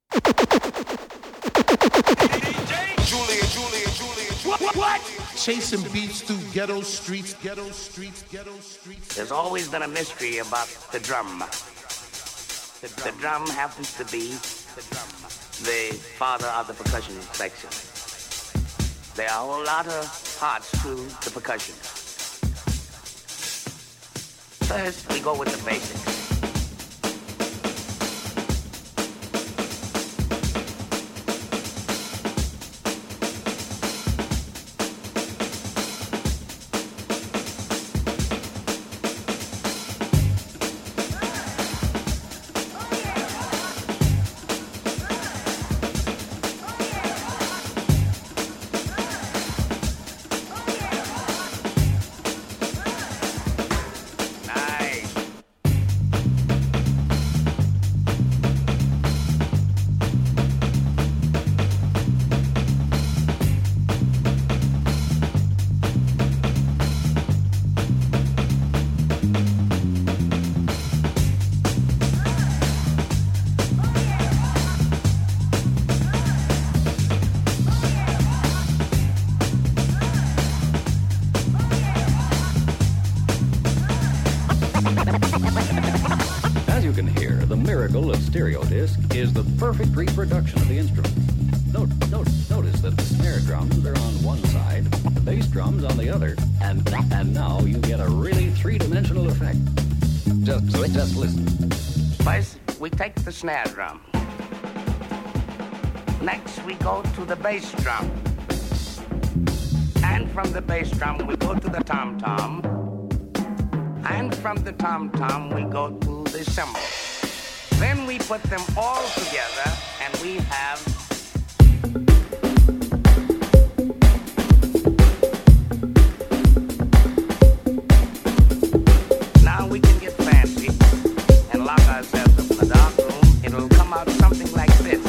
What? Chasing beats through ghetto streets, ghetto streets, ghetto streets. There's always been a mystery about the drum. The drum happens to be the father of the percussion section. There are a whole lot of parts to the percussion. First, we go with the basics. As you can hear, the miracle of stereo disc is the perfect reproduction of the instrument. Notice that the snare drums are on one side, the bass drums on the other, and now you get a really three-dimensional effect. Just listen. First, we take the snare drum. Next, we go to the bass drum. And from the bass drum, we go to the tom-tom. And from the tom-tom, we go to the cymbal. Then we put them all together, and we have now we can get fancy and lock ourselves up in a dark room. It'll come out something like this.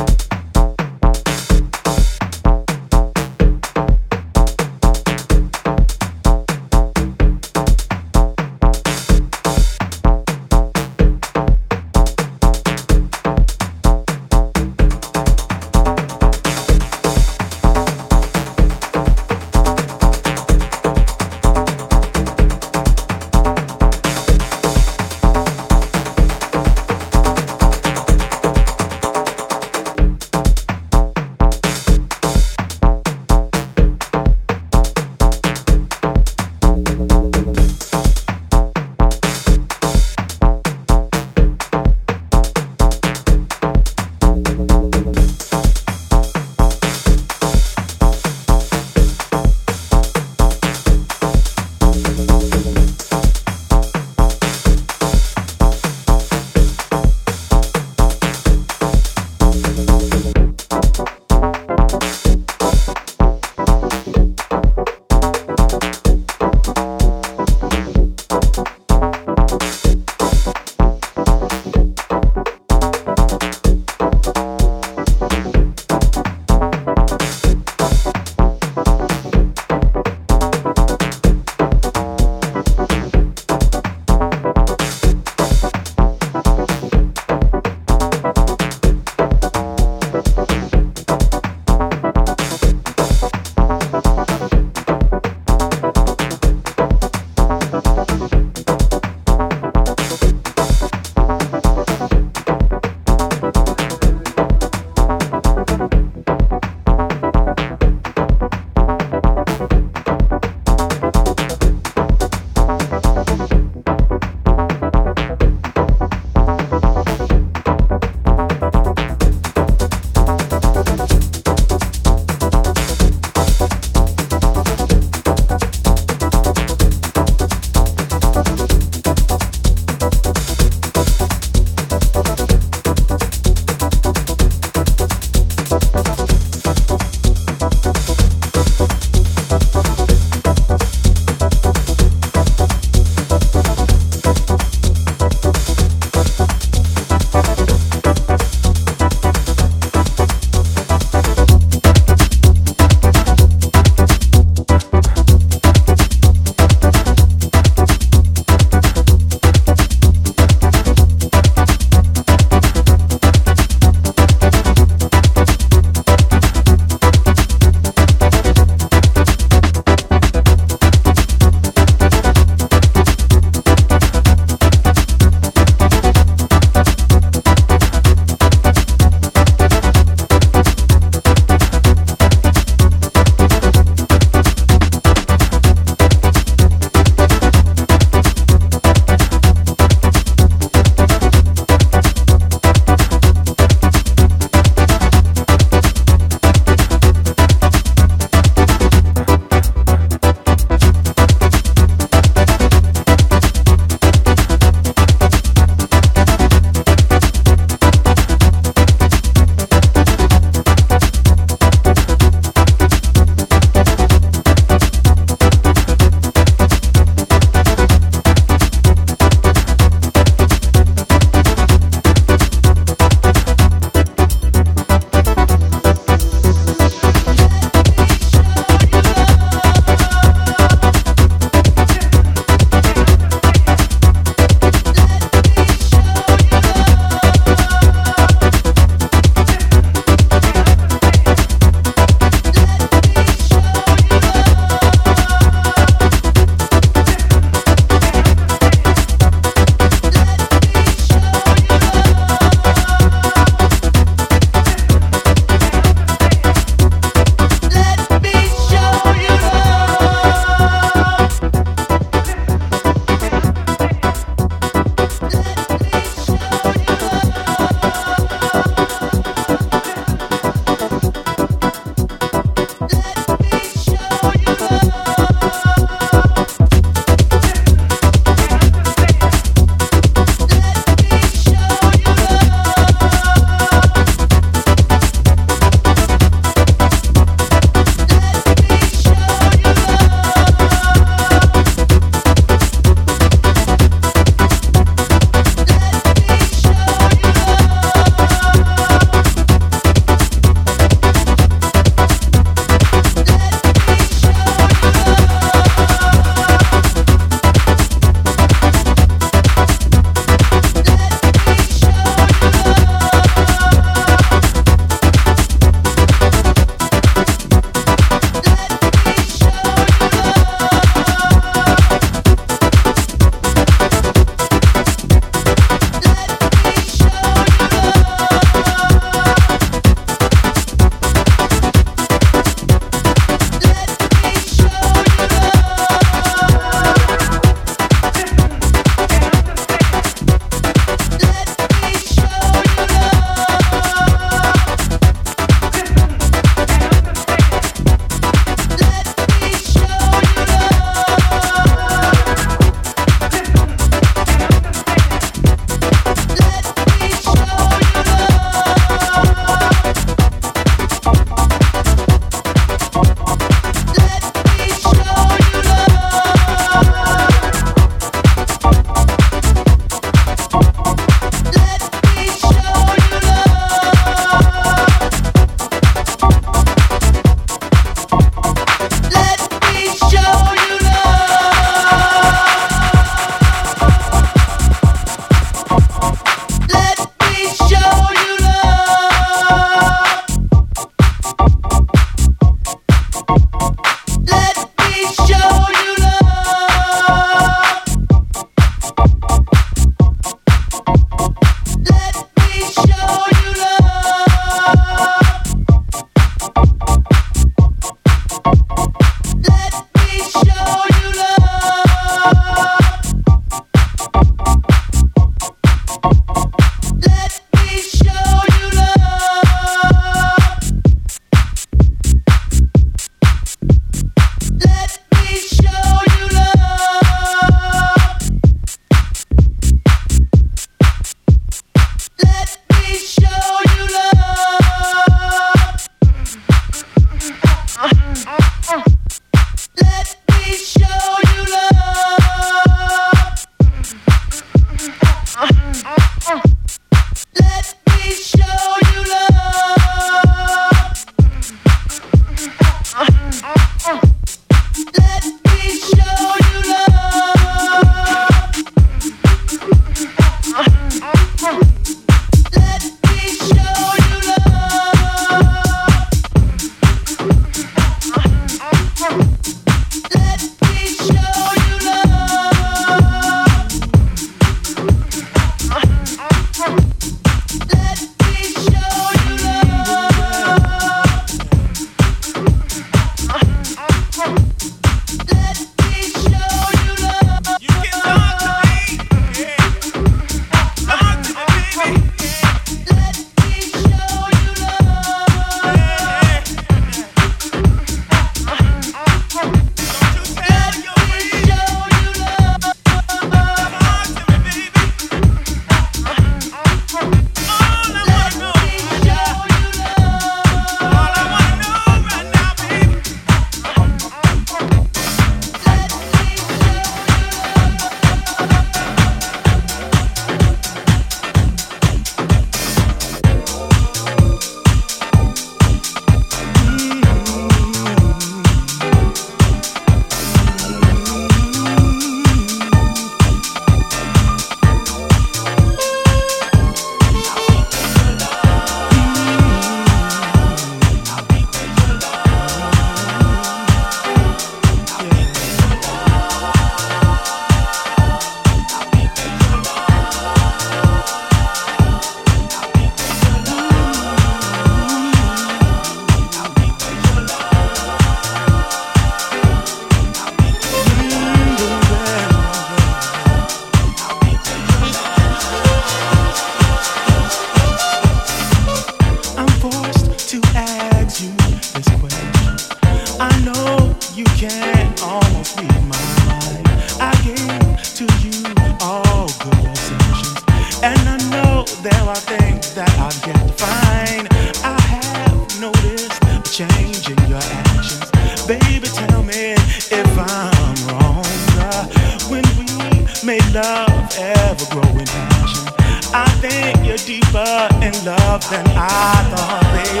changing your actions. Baby, tell me if I'm wrong. When we made love, ever growing passion, I think you're deeper in love than I thought, baby.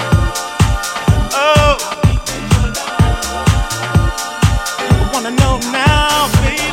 Oh, I wanna know now, baby.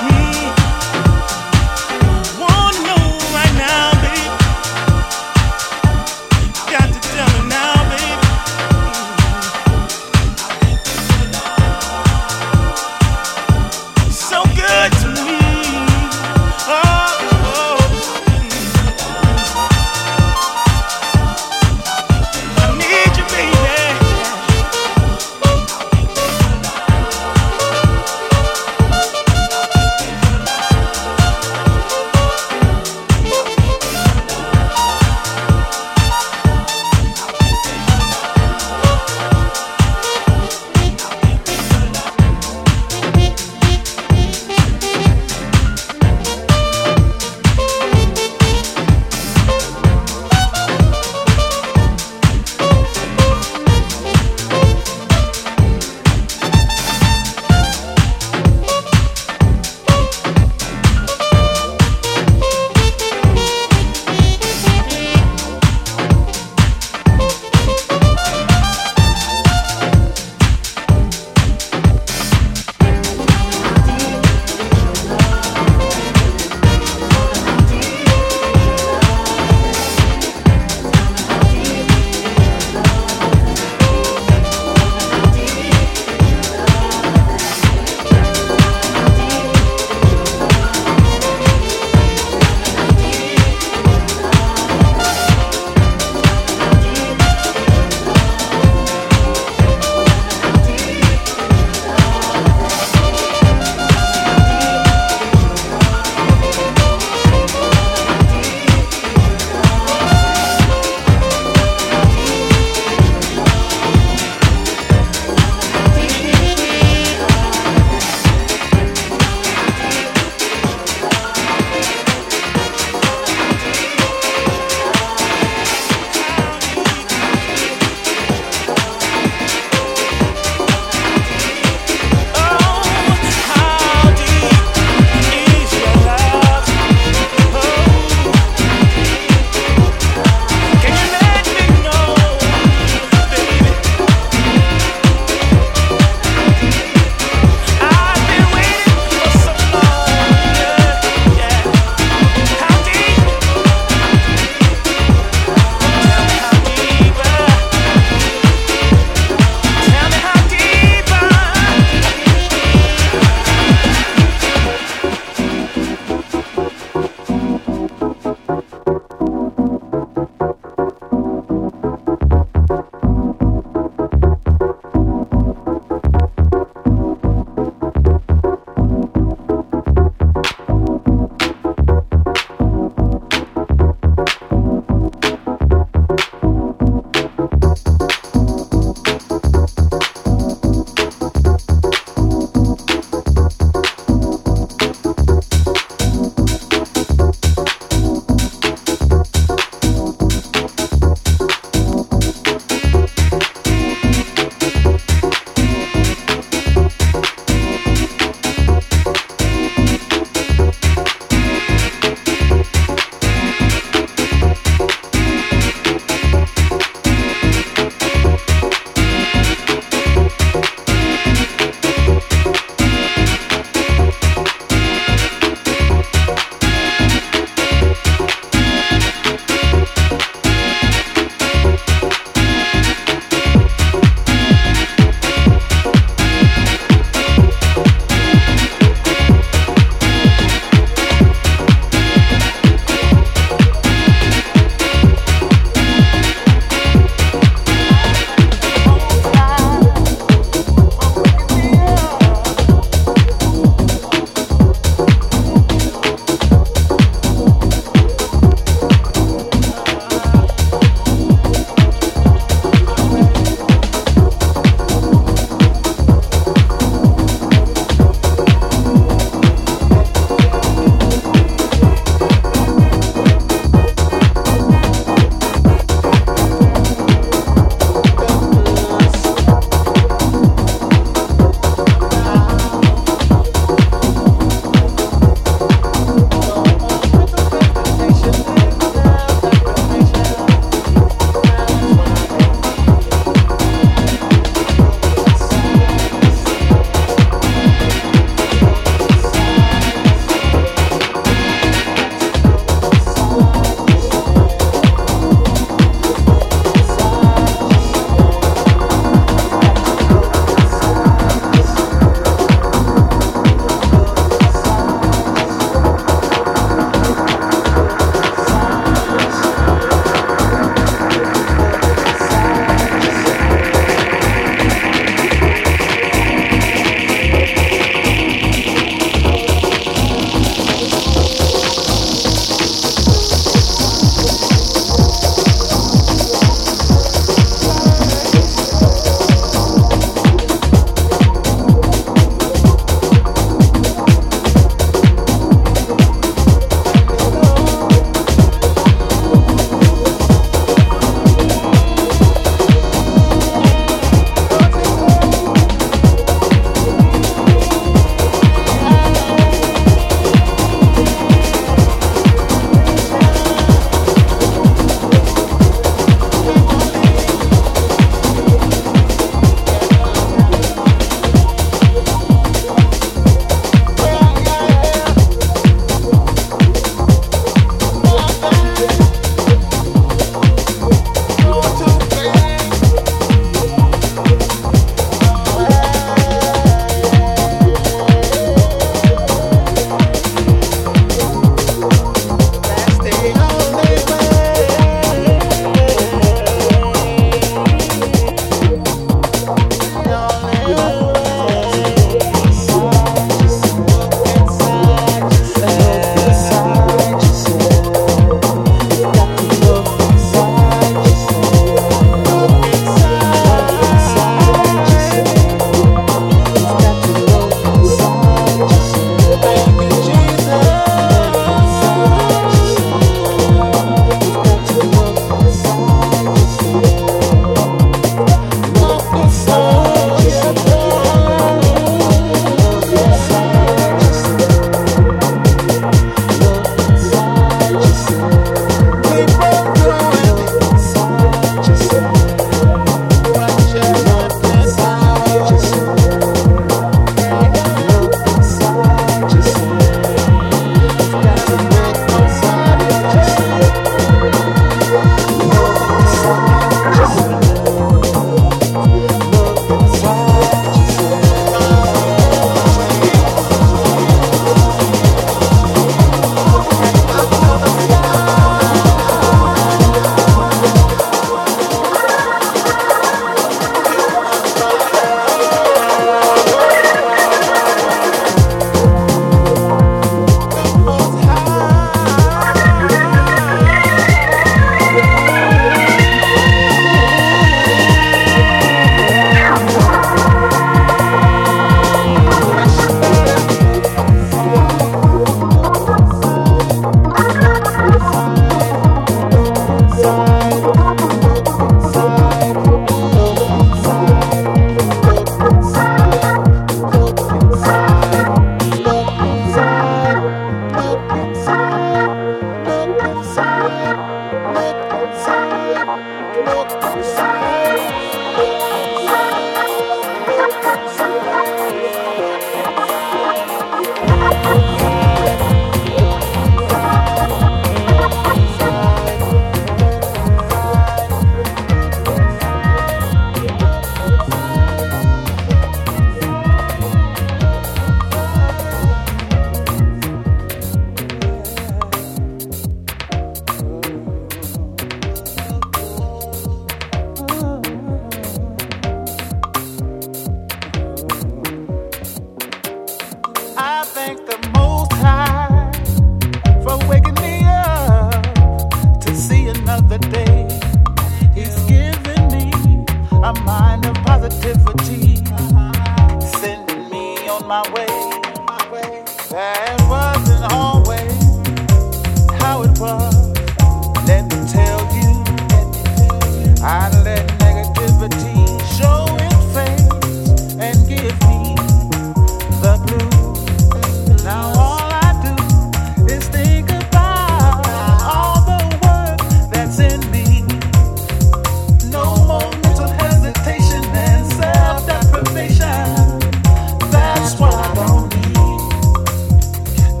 thank the Most High for waking me up to see another day. He's given me a mind of positivity, sending me on my way. That wasn't always how it was. Let me tell you, I let negativity show its face and give me the blues. Now all I do is think about all the work that's in me. No more mental hesitation and self-deprivation. That's what I don't need.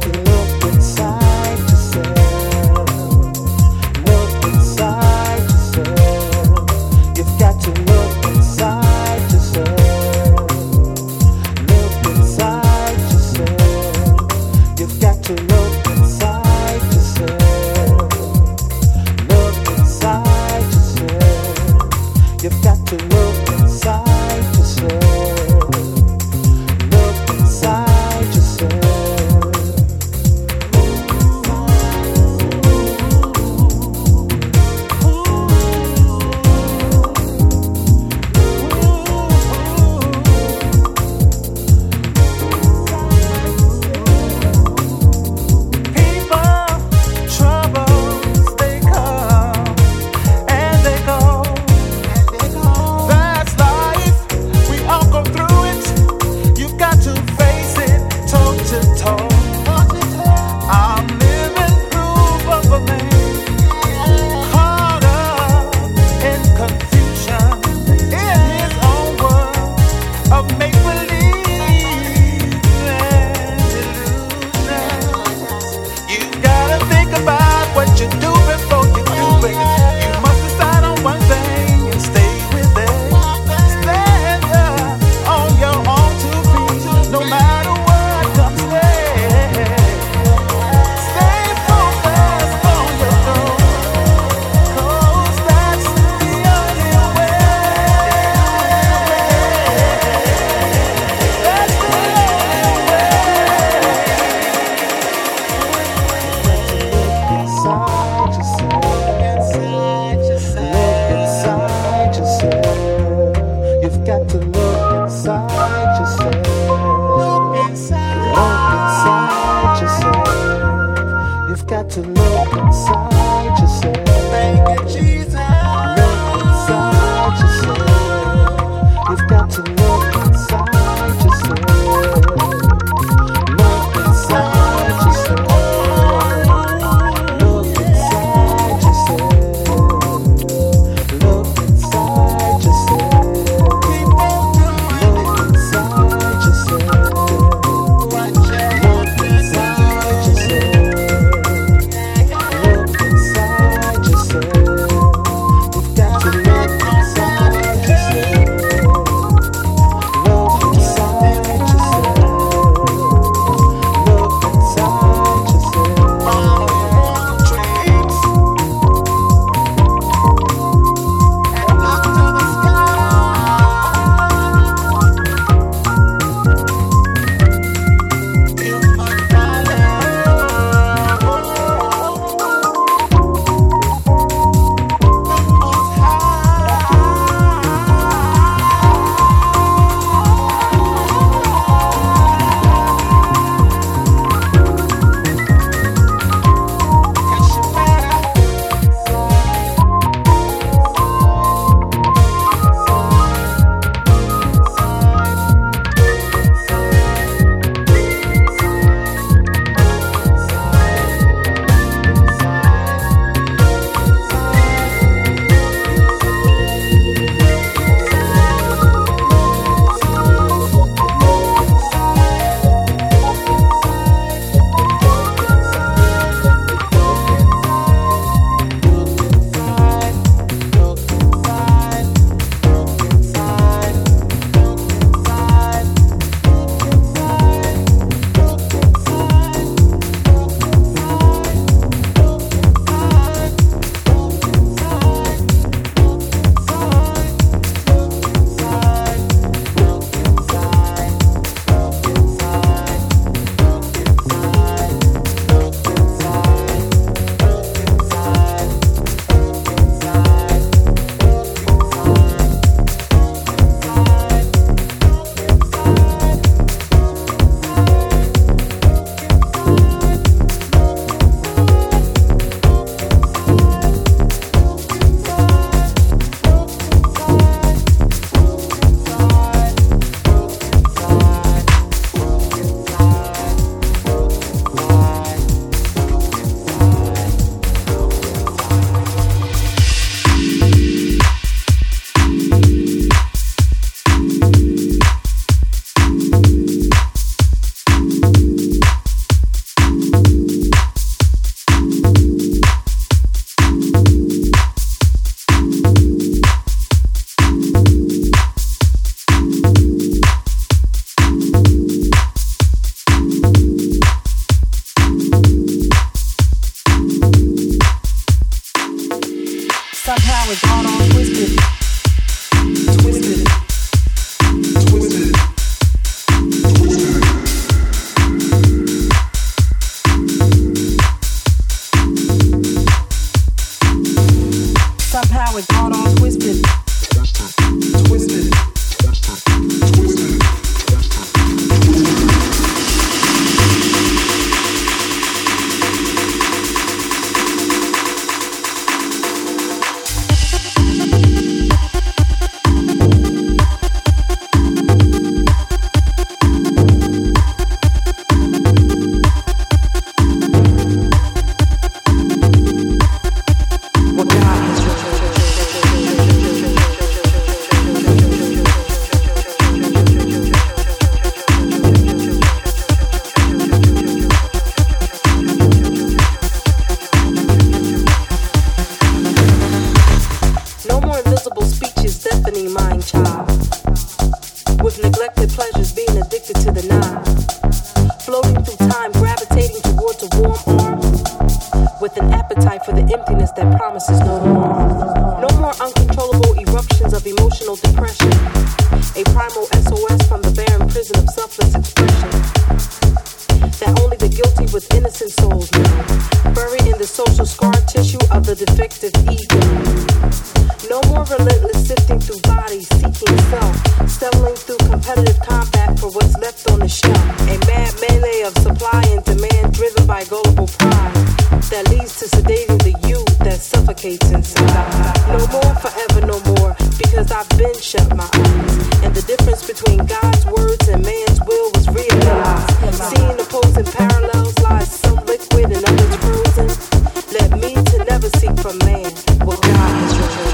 warm arms with an appetite for the emptiness that promises no more. No more uncontrollable eruptions of emotional depression. A primal SOS from the barren prison of selfless expression that only the guilty with innocent souls know. Buried in the social scar tissue of the defective ego. No more relentless sifting through bodies, seeking self, stumbling through competitive combat for what's left on the shelf. A mad melee of supply and demand driven by gullible pride that leads to sedating the youth that suffocates inside. No more, forever no more, because I've been shut my eyes. And the difference between God's words and man's will was realized. Seeing opposing parallels lies some liquid and others frozen. Led me to never seek from man what God has revealed.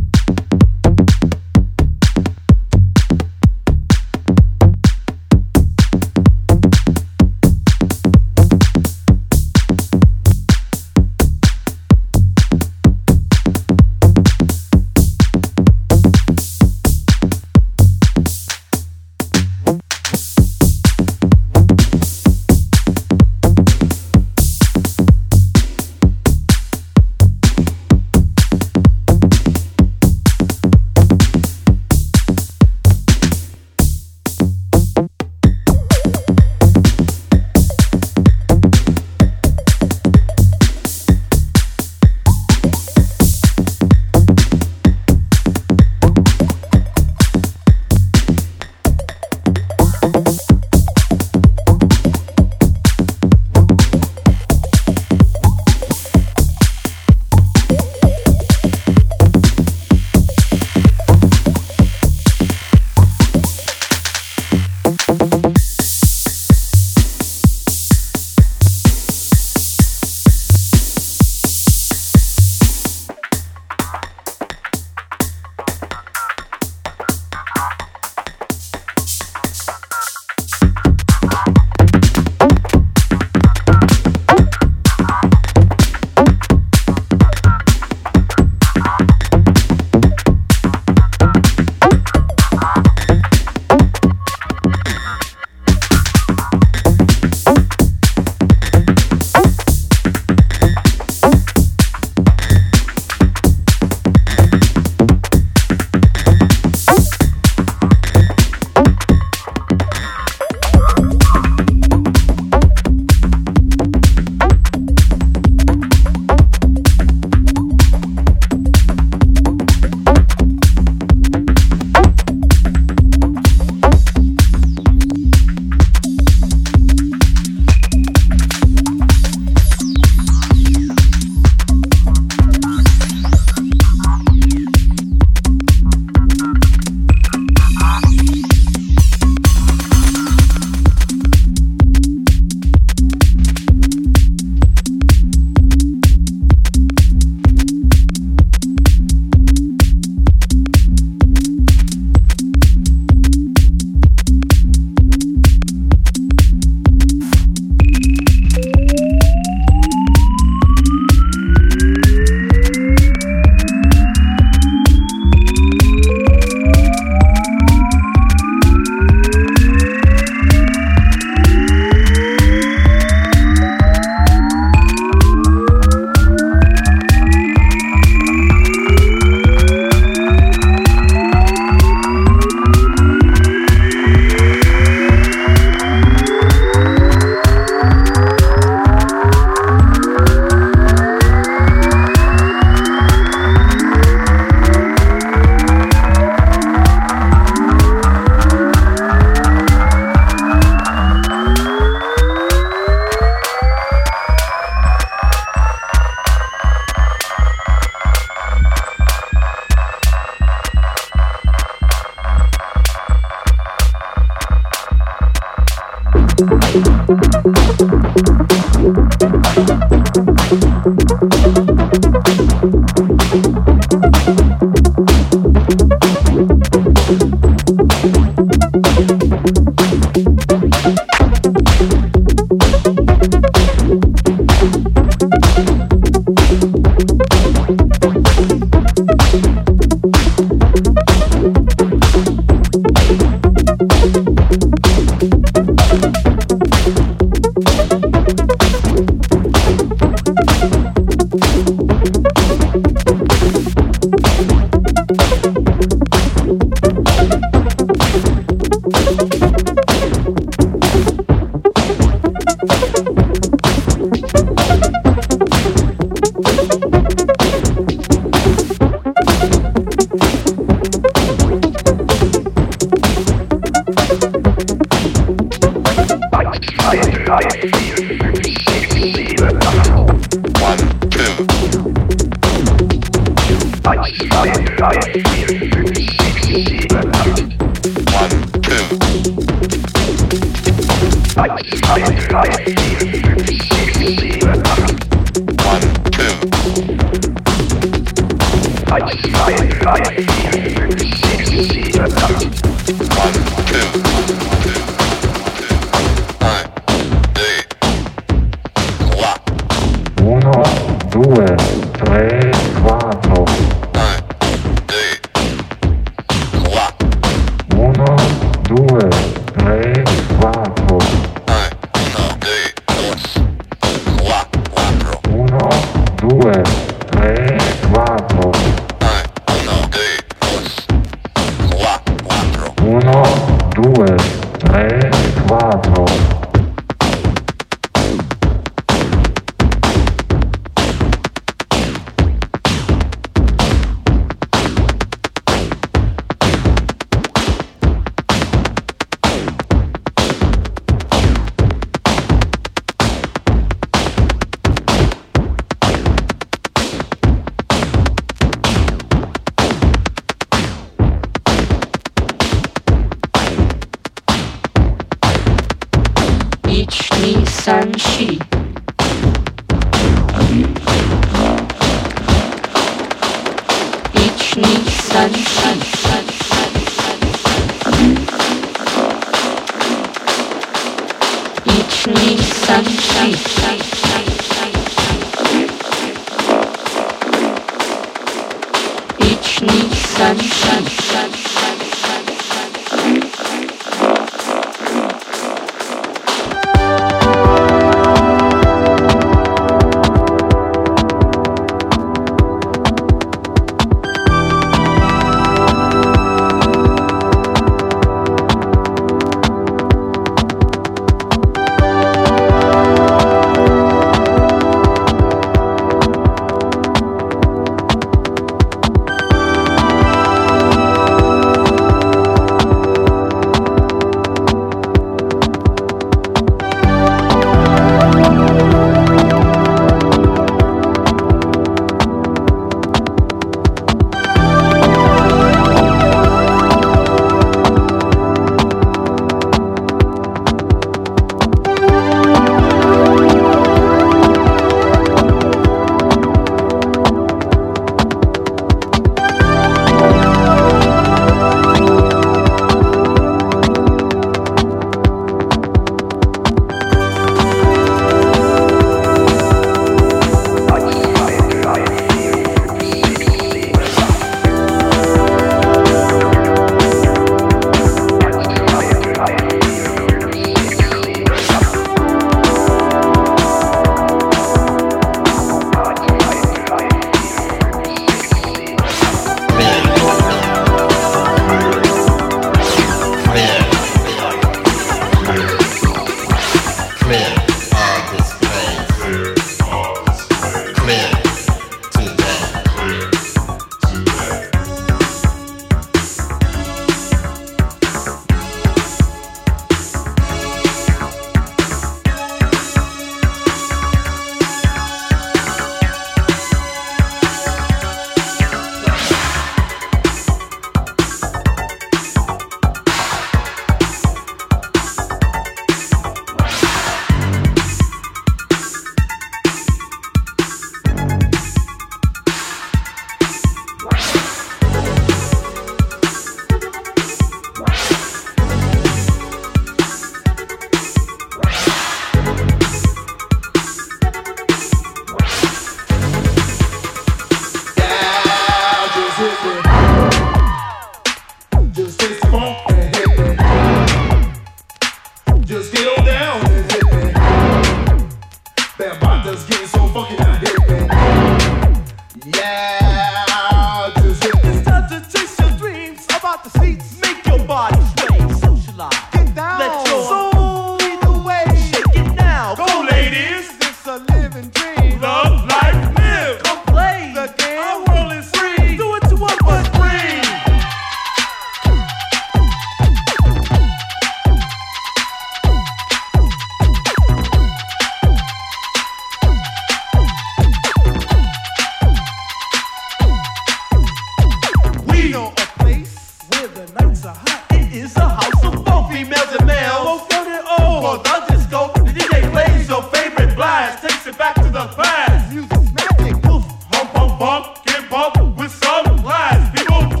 bump, get bumped with some class, people.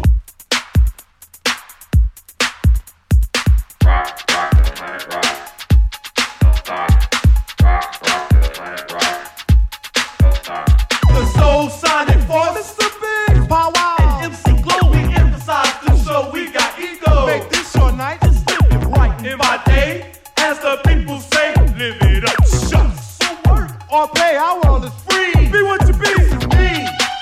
Rock to the planet rock. Don't stop. Rock to the planet rock. Don't stop. The Soul Sonic Force, Mr. Big Power, and MC Glow, we emphasize to show we got ego. Make this your night, just live it right. In my day, as the people say, live it up, shucks. So work or play, our world is free. Be what you be. This is me.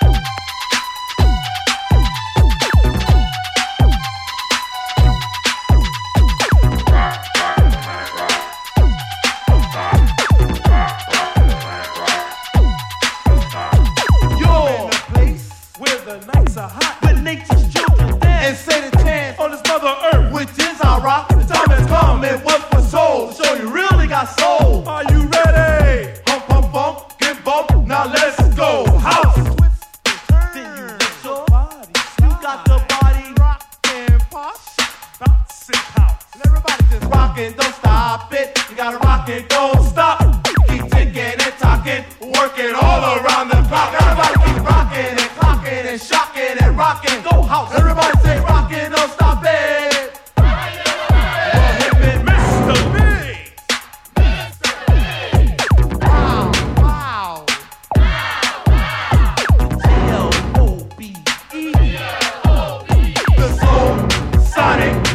Nature's children dance and say the chance on this mother earth, which is our rock. The time has come and what for soul, show you really got soul. Are you ready? Pump, pump, pump, get bumped, now let's go. House, Then you get your body. You got the body rock and pop, bounce and pounce. and everybody just rockin', don't stop it. You gotta rock it, don't stop. Keep ticking and talking, working all around the clock. Everybody keep rockin' and clocking and shocking and rocking. Go house, everybody say rockin', don't stop it. Mr. Big. Wow, wow. L-O-B-E. The Soul Sonic.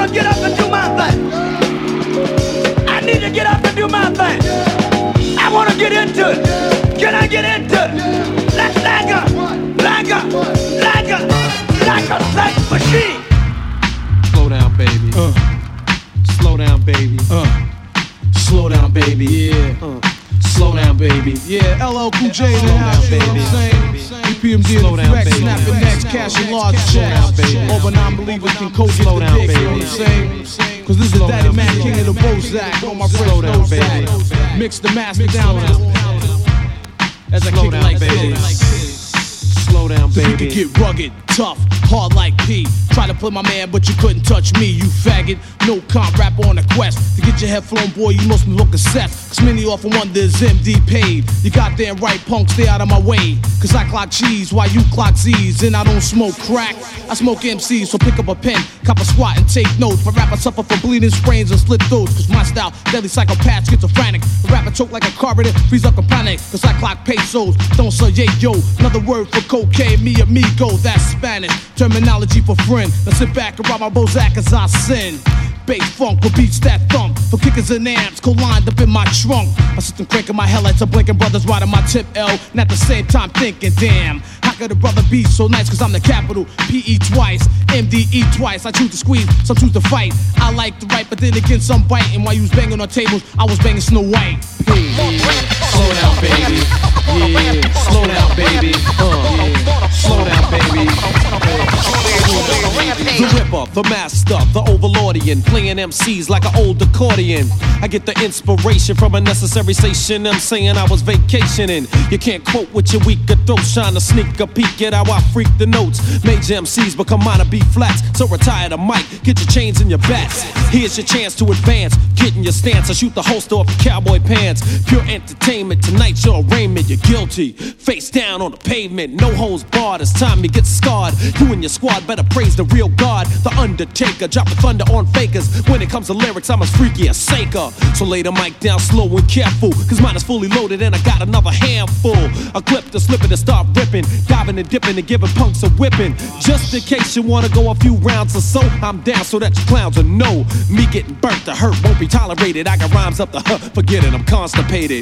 I wanna get into it? Can I get into it? Like a sex machine. Slow down, baby. Slow down, baby. Slow down, baby. Yeah. Slow down, baby. Yeah, LL Cool J in the house, you know what I'm saying? EPMD and the Rex, snapping necks, cashing large checks. All but non-believers can code get the dick, you know what I'm saying? Cause this is Daddy Mac, king of the Bozak. All my friends know that. Mix the master down as I kick it like this. Slow down, baby. So you can get rugged, tough, hard like P. Try to play my man, but you couldn't touch me, you faggot. No comp rapper on a quest to get your head flown, boy. You must be looking set. Cause many often wonder is MD paid. You got there right, punk, stay out of my way. Cause I clock cheese while you clock Z's. And I don't smoke crack, I smoke MCs. So pick up a pen, cop a squat and take notes. But rapper suffer from bleeding sprains and slip throats. Cause my style, deadly psychopath, schizophrenic. The rapper choke like a carburetor, freeze up a panic. Cause I clock pesos, don't say yeah, yo. Another word for cocaine, mi amigo, that's Spanish. Terminology for friend. Now sit back and rob my Bozak as I sin. Bass funk with beats that thump. For kickers and amps, co-lined up in my trunk. My system cranking my headlights, I'm blinking brothers riding my tip L. And at the same time thinking, damn, how could a brother be so nice? Cause I'm the capital, P-E twice, M-D-E twice. I choose to squeeze, some choose to fight. I like to write, but then again some biting. While you was banging on tables, I was banging Snow White. Slow down, baby. Yeah, slow down, baby. Slow down, baby. The ripper, the master, the overlordian, playing MCs like an old accordion. I get the inspiration from a necessary station. I'm saying I was vacationing. You can't quote with your weaker throat, trying to sneak a peek at how I freak the notes. Major MCs become minor B flats, so retire the mic, get your chains and your bats. Here's your chance to advance, get in your stance. I shoot the holster off your cowboy pants. Pure entertainment, tonight's your arraignment. You're guilty, face down on the pavement, no holds barred. It's time you get scarred. You and your squad better praise the real God, the Undertaker, dropping thunder on fakers. When it comes to lyrics, I'm as freaky as Saker. So lay the mic down slow and careful, cause mine is fully loaded and I got another handful. A clip to slip it and start ripping, diving and dipping and giving punks a whipping. Just in case you wanna go a few rounds or so, I'm down so that you clowns will know. Me getting burnt to hurt won't be tolerated. I got rhymes up the forget it, I'm constipated.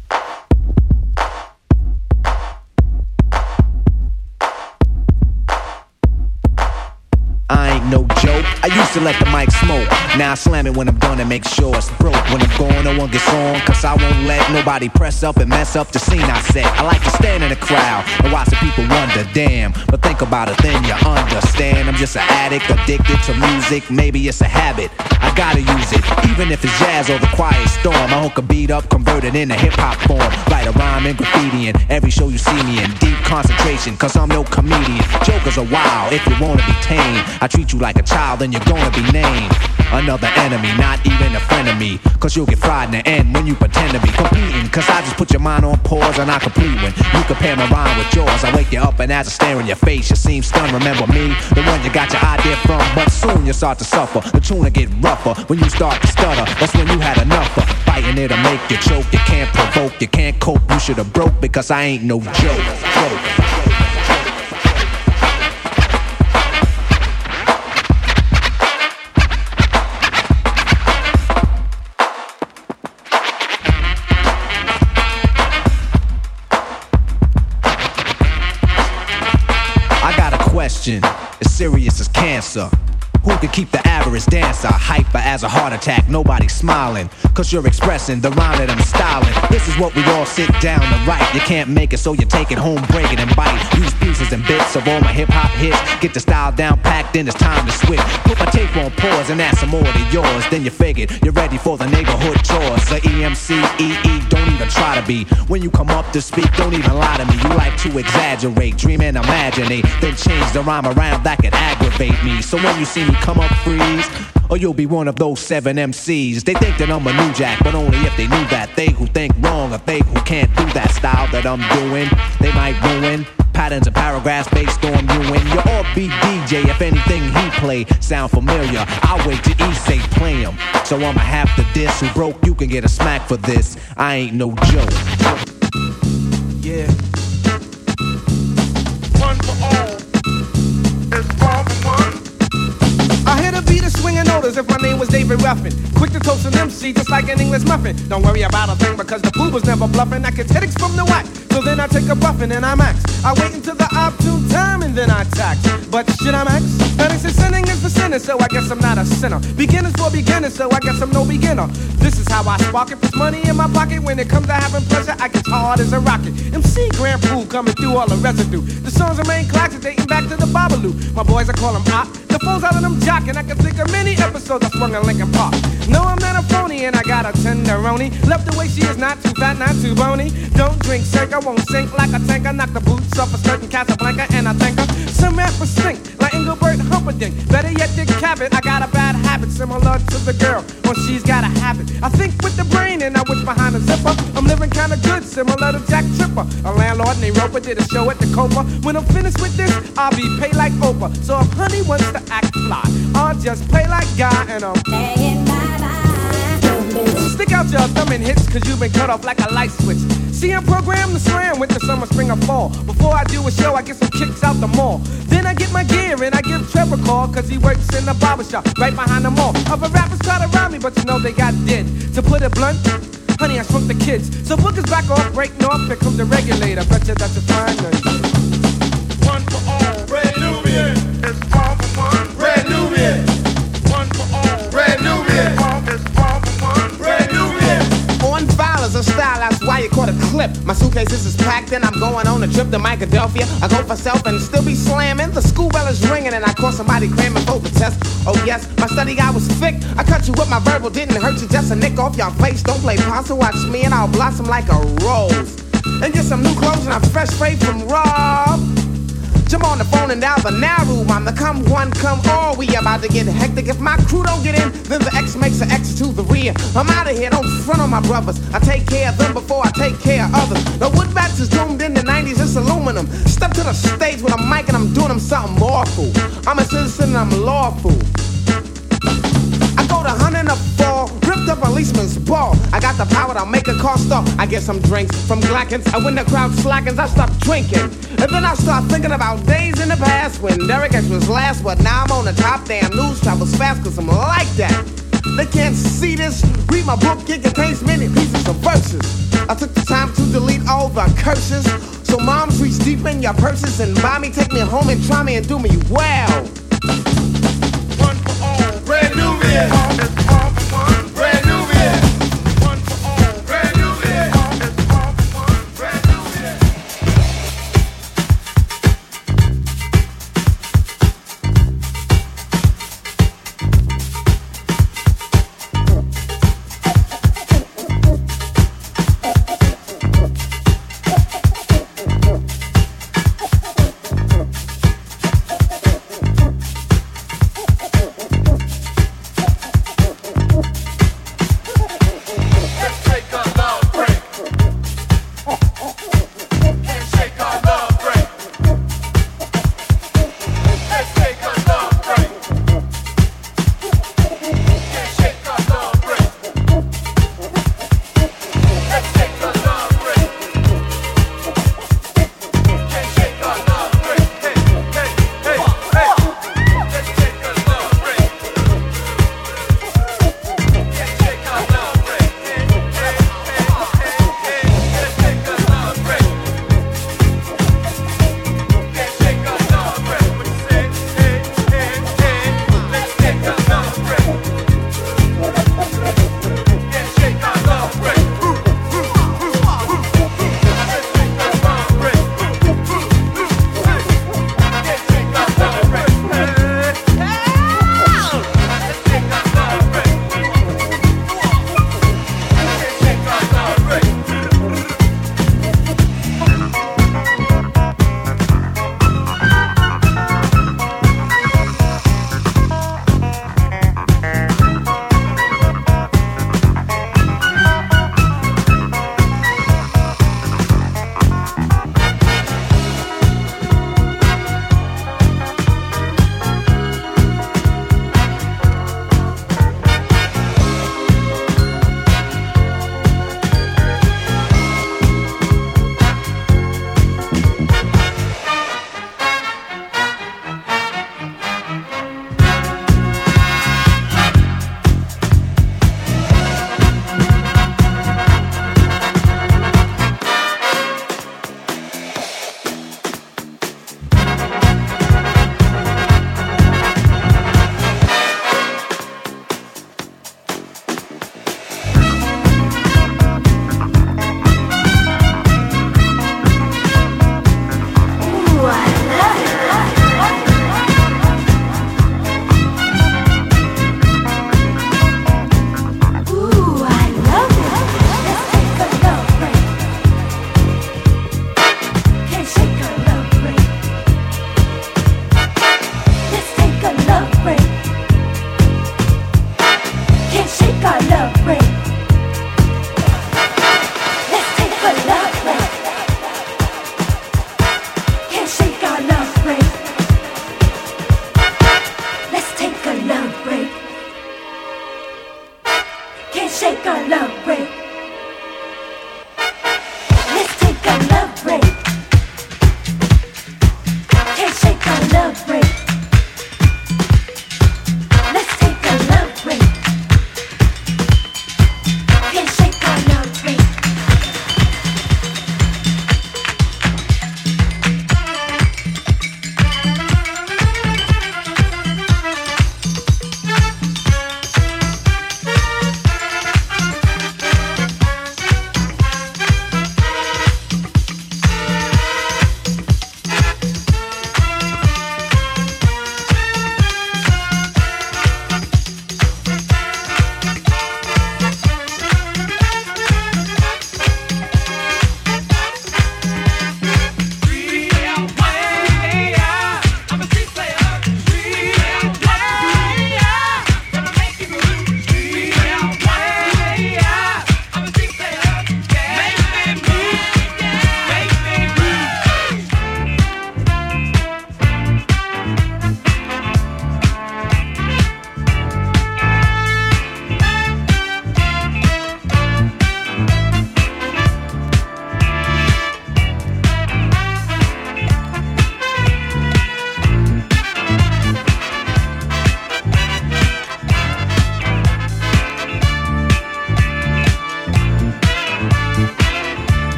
I ain't no joke. I used to let the mic smoke. Now I slam it when I'm done and make sure it's broke. When I'm gone, no one gets on, cause I won't let nobody press up and mess up the scene I set. I like to stand in the crowd and watch the people wonder, damn. But think about it, then you understand. I'm just an addict, addicted to music. Maybe it's a habit, I gotta use it. Even if it's jazz or the quiet storm, I hook a beat up, convert it into hip-hop form. Write a rhyme and graffiti in every show you see me in. Deep concentration, cause I'm no comedian. Jokers are wild, if you wanna be tame. I treat you like a child and you're gonna be named another enemy, not even a friend of me. Cause you'll get fried in the end when you pretend to be competing. Cause I just put your mind on pause and I complete when you compare my rhyme with yours. I wake you up and as I stare in your face, you seem stunned. Remember me, the one you got your idea from. But soon you start to suffer, the tune will get rougher. When you start to stutter, that's when you had enough of fighting it'll make you choke. You can't provoke, you can't cope, you should've broke. Because I ain't no joke. As serious as cancer. Who can keep the average dancer hyper as a heart attack? Nobody's smiling, cause you're expressing the rhyme that I'm styling. This is what we all sit down to write. You can't make it, so you take it home, break it and bite. Use pieces and bits of all my hip-hop hits. Get the style down packed, then it's time to switch. Put my tape on pause and add some more to yours. Then you figured you're ready for the neighborhood chores. The EMC, EE, don't even try to be. When you come up to speak, don't even lie to me. You like to exaggerate, dream and imaginate, then change the rhyme around, that could aggravate me. So when you see me come up, freeze, or you'll be one of those 7 MCs. They think that I'm a new jack, but only if they knew that. They who think wrong or they who can't do that style that I'm doing, they might ruin patterns and paragraphs based on you and your offbeat DJ. If anything he play sound familiar, I'll wait till he say play him. So I'ma have to diss. Who broke, you can get a smack for this. I ain't no joke. Yeah. One for all is all for one. I hear the beat is swinging told us if my name was David Ruffin. Quick to toast an MC just like an English muffin. Don't worry about a thing because the fool was never bluffing. I get headaches from the whack, so then I take a buffin' and I max. I wait until the opportune time and then I tax. But should I max? That is sinning is for sinners, so I guess I'm not a sinner. Beginners for beginners, so I guess I'm no beginner. This is how I spark it. Puts money in my pocket. When it comes to having pleasure, I get hard as a rocket. MC Grand Pool coming through all the residue. The songs remain classic, dating back to the Babalu. My boys, I call them op. The phone's out of them jockin'. I can think of many episodes I swung in Lincoln Park. No, I'm not a phony, and I got a tenderoni. Left the way she is, not too fat, not too bony. Don't drink shake, I won't sink like a tanker. Knock the boots off a certain Casablanca, and I thank her. Some rappers stink like Engelbert Humperdinck. Better yet, Dick Cavett. I got a bad habit similar to the girl when she's got a habit. I think with the brain and I wish behind the zipper. I'm living kinda good, similar to Jack Tripper. A landlord named Roper did a show at the Copa. When I'm finished with this, I'll be paid like Oprah. So if honey wants to act fly, I'll just play like Guy and I'm playing bye-bye. Stick out your thumb and hits, cause you've been cut off like a light switch. See, I'm programmed to slam winter, summer, spring, or fall. Before I do a show, I get some kicks out the mall. Then I get my gear and I give Trevor a call, cause he works in the barbershop right behind the mall. Other rappers try to rhyme me, but you know they got dead. To put it blunt, honey, I shrunk the kids. So bookers back off, breaking off, here comes the regulator. Bet you that's a fine one. One for all, Red Nubian. It's all for one, Red Nubian. One for all, Red Nubian. It's all for one, Red Nubian. On file is a style, that's why you caught a clip. My suitcases is packed and I'm going on a trip to Philadelphia. I go for self and still be slamming. The school bell is ringing and I caught somebody cramming for the test. Oh yes, my study guy was thick. I cut you with my verbal, didn't hurt you, just a nick off your face. Don't play pasta, watch me and I'll blossom like a rose. And get some new clothes and I'm fresh straight from Rob. Jump on the phone and dial the now room. I'm the come one, come all. We about to get hectic. If my crew don't get in, then the X makes an X to the rear. I'm out of here, don't front on my brothers. I take care of them before I take care of others. The wood bats is doomed in the 90s, it's aluminum. Step to the stage with a mic and I'm doing them something awful. I'm a citizen and I'm lawful. I go to hunting a fall, ripped up policeman's ball. I got the power to make a car stop. I get some drinks from Glackens, and when the crowd slackens, I stop drinking. And then I start thinking about days in the past when Derek X was last, but now I'm on the top. Damn, news travels fast, cause I'm like that. They can't see this. Read my book, it contains many pieces of verses. I took the time to delete all the curses. So moms, reach deep in your purses and buy me, take me home and try me and do me well. One for all, Red Nubian. It's all for one, Red Nubian. One for all, Red Nubian. It's all for one, Red Nubian.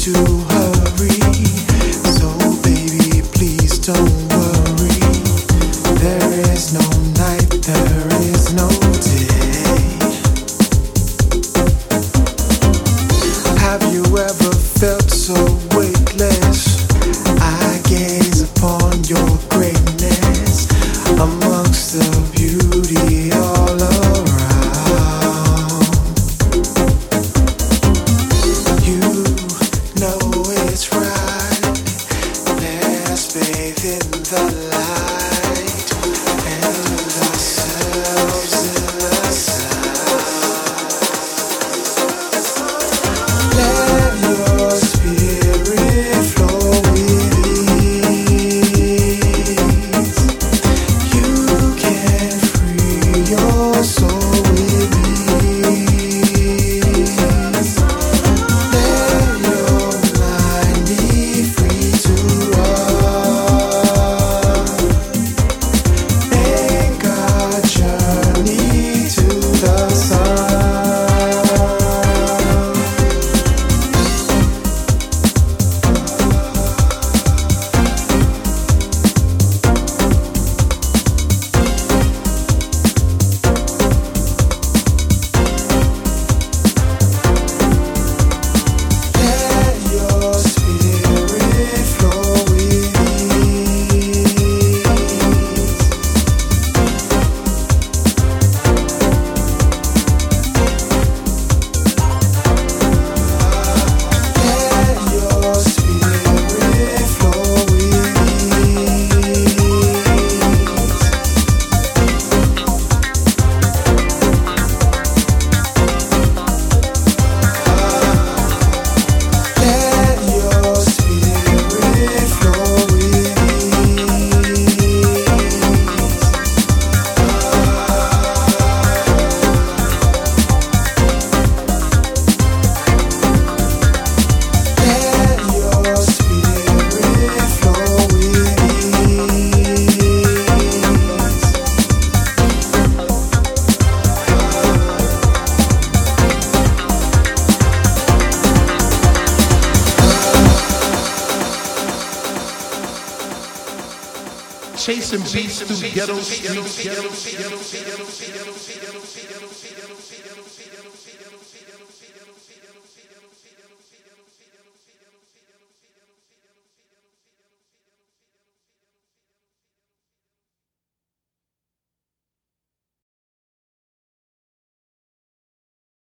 Chasing beats through ghetto streets.